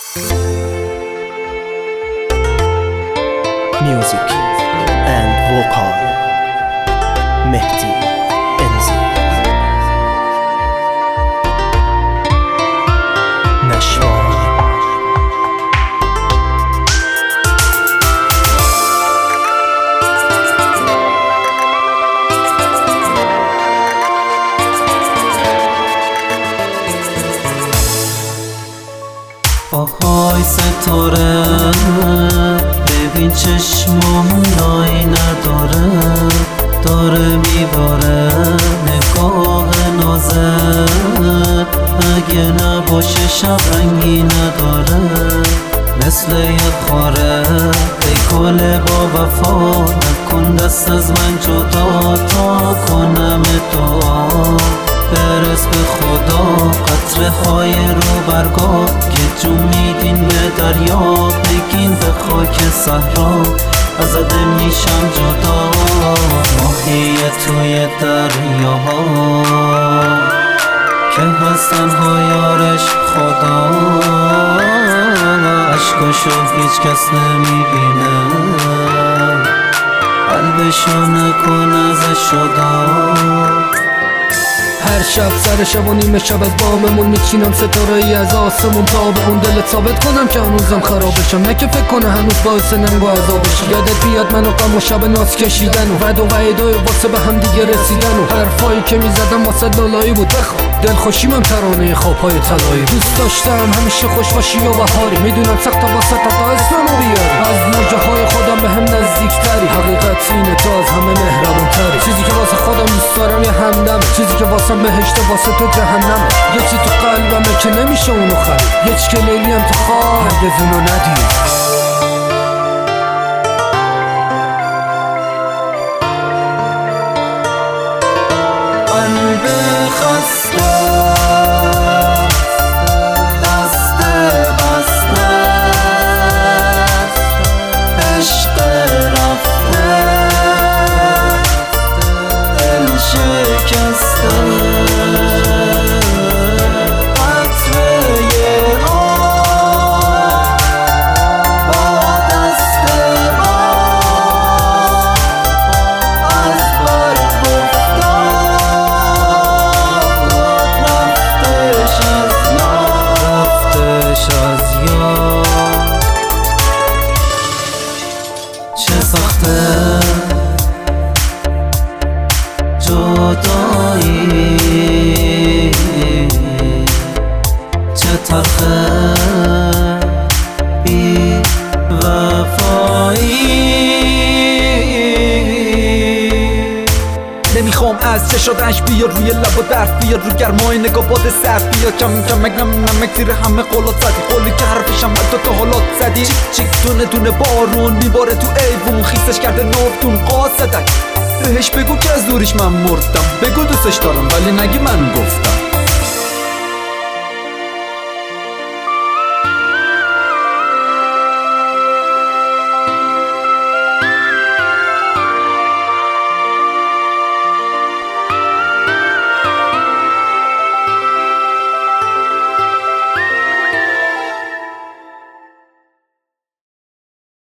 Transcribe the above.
Music and vocal مهدی انزی نشوار آهای ستاره ببین چشمامون لای نداره، داره میباره نگاه نازه، اگه نباشه شب رنگی نداره، مثل یه خاره ای کل با وفا، نکن دست از من جدا تا کنم دعا، برس به خدا قطره های رو برگاه که جون میدین به دریا، بگین به خاک صحرا ازده میشم جدا، ماهی توی دریاها که هستن ها یارش خدا، عشقاشو هیچ کس نمیبینه، قلبشو نکن ازش جدا. هر شب سر شب و نیمه شب از باممون میچینم ستاره‌ای از آسمون تا به اون دلت ثابت کنم که هنوزم خرابشم، نه که فکر کنه هنوز باعث ننگ و عذابشم. یادت بیاد من و غم و شب ناز کشیدن و وعد و وعیدای واسه به هم دیگه رسیدن و حرفایی که میزدم واسه لالایی بود، بخواه دلخوشیمم ترانه خوابهای طلایی. دوست داشتم همیشه خوش باشی و بهاری، میدونم سخت واسه تا اسممو بیاری، از موجه های خودم به هم نزدیکتری، حقیقت اینه تو از همه مهربونتری، چیزی که واسه خودم دوست دارم یه همدمه، چیزی که واسه بهشت واسه تو جهنمه، یه چی تو قلبمه که نمیشه اونو خرید، یه چی که لیلی هم تو خواه هرگز اونو ندید. جدایی چه تلخه بی وفایی، نمیخوام از چشادش بیاد روی لب و درد بیاد، رو گرمای نگاه باد سرد بیاد، کم کم نمک زیر همه قولات زدی، قولی که حرفشم تو تا حالات زدی، چیک دونه دونه بارون میباره تو ایوون، خیسش کرده نفتون قاصدک، بهش بگو که از دورش من مردم، بگو دوستش دارم ولی نگی من گفتم.